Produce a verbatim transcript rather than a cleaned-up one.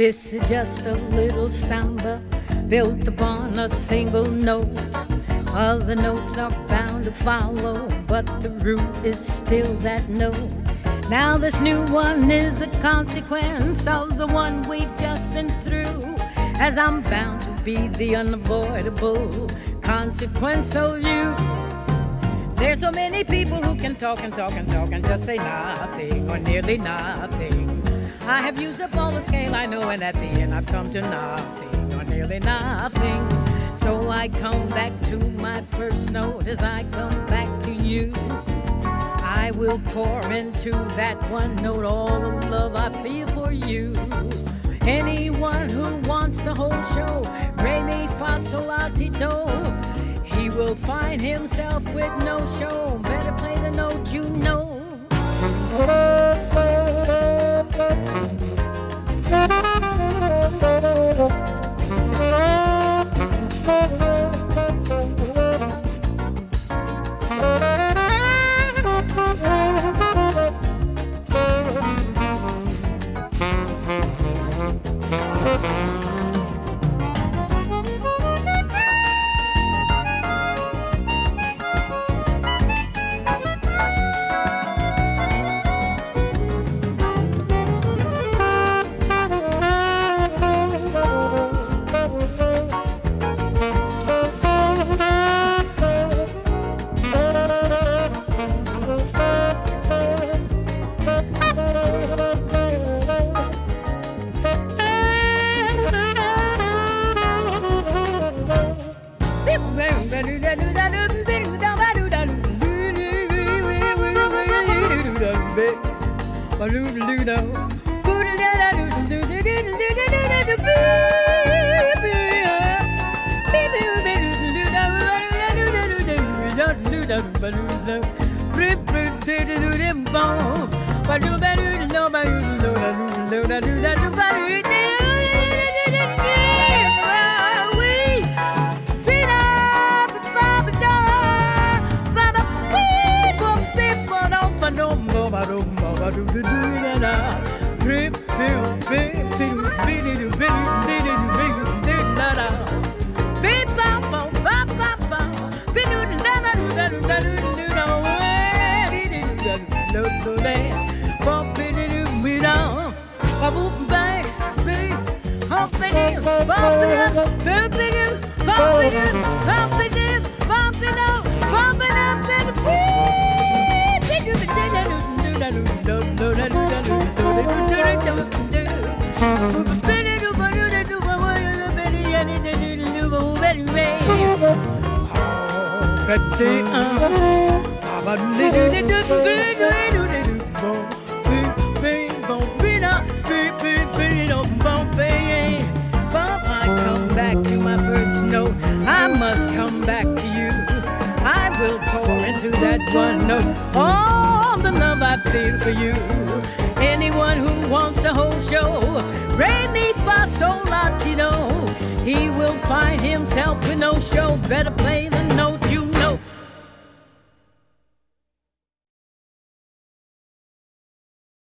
This is just a little samba built upon a single note. Other notes are bound to follow, but the root is still that note. Now this new one is the consequence of the one we've just been through, as I'm bound to be the unavoidable consequence of you. There's so many people who can talk and talk and talk and just say nothing or nearly nothing. I have used up all the scale I know, and at the end I've come to nothing or nearly nothing. So I come back to my first note as I come back to you. I will pour into that one note all the love I feel for you. Anyone who wants the whole show, re mi fa sol la ti do, he will find himself with no show. Better play the note you know. He will find himself with no show. Better play the note